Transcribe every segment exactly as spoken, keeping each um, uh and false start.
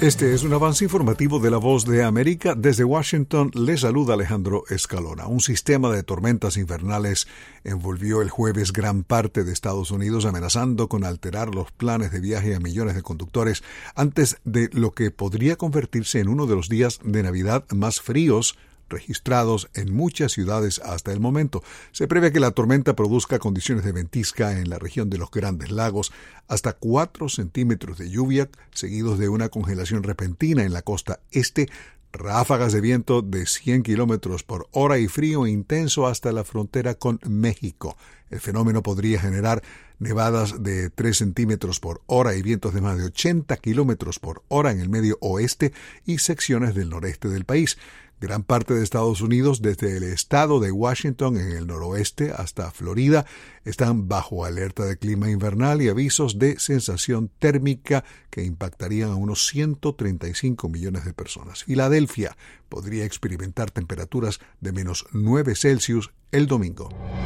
Este es un avance informativo de La Voz de América. Desde Washington le saluda Alejandro Escalona. Un sistema de tormentas invernales envolvió el jueves gran parte de Estados Unidos, amenazando con alterar los planes de viaje a millones de conductores antes de lo que podría convertirse en uno de los días de Navidad más fríos registrados en muchas ciudades hasta el momento. Se prevé que la tormenta produzca condiciones de ventisca en la región de los Grandes Lagos, hasta cuatro centímetros de lluvia, seguidos de una congelación repentina en la costa este, ráfagas de viento de cien kilómetros por hora y frío intenso hasta la frontera con México. El fenómeno podría generar nevadas de tres centímetros por hora y vientos de más de ochenta kilómetros por hora en el medio oeste y secciones del noreste del país. Gran parte de Estados Unidos, desde el estado de Washington en el noroeste hasta Florida, están bajo alerta de clima invernal y avisos de sensación térmica que impactarían a unos ciento treinta y cinco millones de personas. Filadelfia podría experimentar temperaturas de menos nueve Celsius el domingo.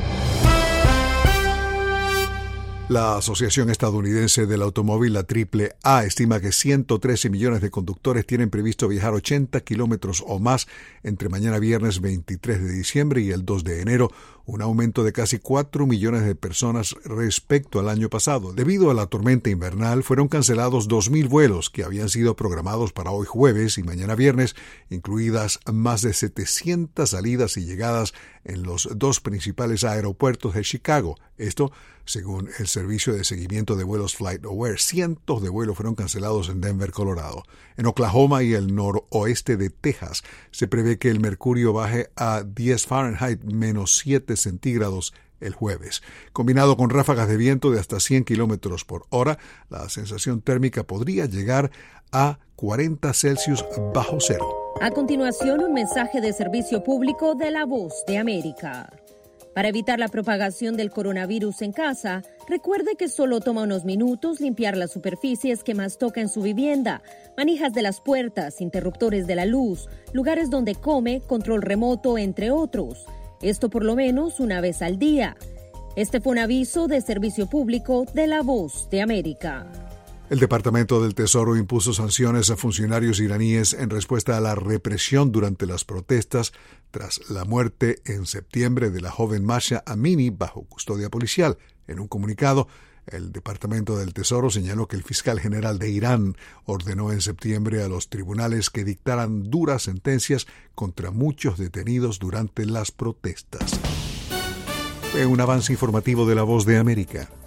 La Asociación Estadounidense del Automóvil, la triple A, estima que ciento trece millones de conductores tienen previsto viajar ochenta kilómetros o más entre mañana viernes veintitrés de diciembre y el dos de enero, un aumento de casi cuatro millones de personas respecto al año pasado. Debido a la tormenta invernal, fueron cancelados dos mil vuelos que habían sido programados para hoy jueves y mañana viernes, incluidas más de setecientas salidas y llegadas en los dos principales aeropuertos de Chicago. Esto, según el servicio de seguimiento de vuelos FlightAware. Cientos de vuelos fueron cancelados en Denver, Colorado. En Oklahoma y el noroeste de Texas se prevé que el mercurio baje a diez Fahrenheit menos siete centígrados el jueves. Combinado con ráfagas de viento de hasta cien kilómetros por hora, la sensación térmica podría llegar a cuarenta Celsius bajo cero. A continuación, un mensaje de servicio público de La Voz de América. Para evitar la propagación del coronavirus en casa, recuerde que solo toma unos minutos limpiar las superficies que más toca en su vivienda, manijas de las puertas, interruptores de la luz, lugares donde come, control remoto, entre otros. Esto por lo menos una vez al día. Este fue un aviso de servicio público de La Voz de América. El Departamento del Tesoro impuso sanciones a funcionarios iraníes en respuesta a la represión durante las protestas tras la muerte en septiembre de la joven Mahsa Amini bajo custodia policial. En un comunicado, el Departamento del Tesoro señaló que el fiscal general de Irán ordenó en septiembre a los tribunales que dictaran duras sentencias contra muchos detenidos durante las protestas. Fue un avance informativo de La Voz de América.